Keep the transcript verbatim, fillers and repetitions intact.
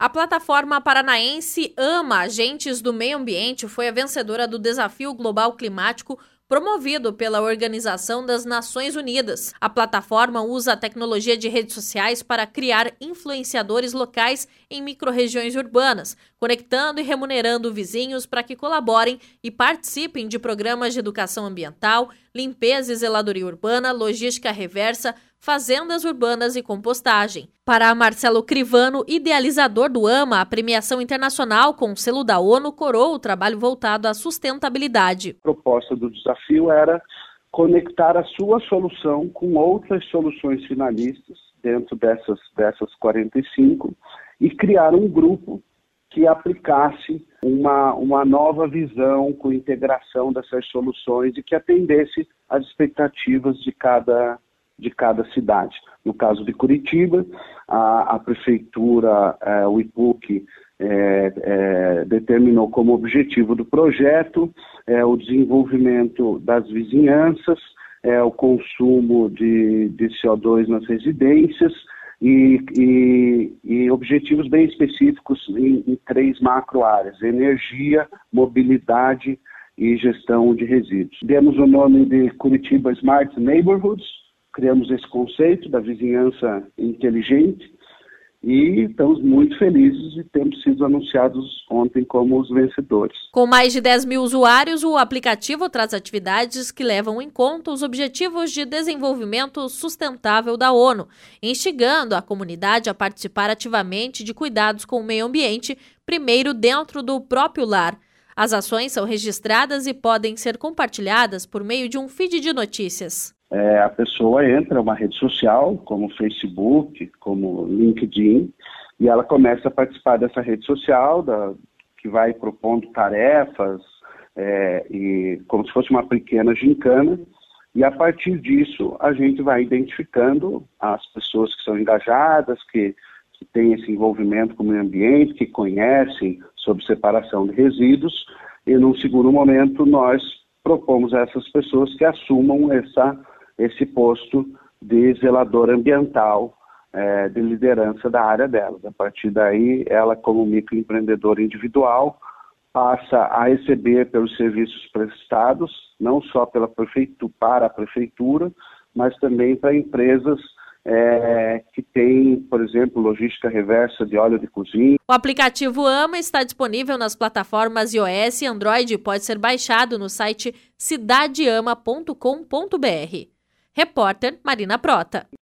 A plataforma paranaense AMA Agentes do Meio Ambiente foi a vencedora do Desafio Global Climático promovido pela Organização das Nações Unidas. A plataforma usa a tecnologia de redes sociais para criar influenciadores locais em microrregiões urbanas, conectando e remunerando vizinhos para que colaborem e participem de programas de educação ambiental, limpeza e zeladoria urbana, logística reversa, fazendas urbanas e compostagem. Para Marcelo Crivano, idealizador do AMA, a premiação internacional com o selo da ONU coroou o trabalho voltado à sustentabilidade. A proposta do desafio era conectar a sua solução com outras soluções finalistas dentro dessas, dessas quarenta e cinco e criar um grupo que aplicasse uma, uma nova visão com integração dessas soluções e que atendesse às expectativas de cada de cada cidade. No caso de Curitiba, a, a prefeitura, é, o I P U C, é, é, determinou como objetivo do projeto é, o desenvolvimento das vizinhanças, é, o consumo de, de C O dois nas residências e, e, e objetivos bem específicos em, em três macro-áreas: energia, mobilidade e gestão de resíduos. Demos o nome de Curitiba Smart Neighborhoods. Criamos esse conceito da vizinhança inteligente e estamos muito felizes de termos sido anunciados ontem como os vencedores. Com mais de dez mil usuários, o aplicativo traz atividades que levam em conta os Objetivos de Desenvolvimento Sustentável da ONU, instigando a comunidade a participar ativamente de cuidados com o meio ambiente, primeiro dentro do próprio lar. As ações são registradas e podem ser compartilhadas por meio de um feed de notícias. É, a pessoa entra em uma rede social, como Facebook, como LinkedIn, e ela começa a participar dessa rede social, da, que vai propondo tarefas, é, e como se fosse uma pequena gincana, e a partir disso a gente vai identificando as pessoas que são engajadas, que, que têm esse envolvimento com o meio ambiente, que conhecem sobre separação de resíduos, e num segundo momento nós propomos a essas pessoas que assumam essa esse posto de zelador ambiental, é, de liderança da área delas. A partir daí, ela, como microempreendedora individual, passa a receber pelos serviços prestados, não só pela prefeitura, para a prefeitura, mas também para empresas é, que têm, por exemplo, logística reversa de óleo de cozinha. O aplicativo AMA está disponível nas plataformas iOS e Android e pode ser baixado no site cidade ama ponto com ponto br. Repórter Marina Prota.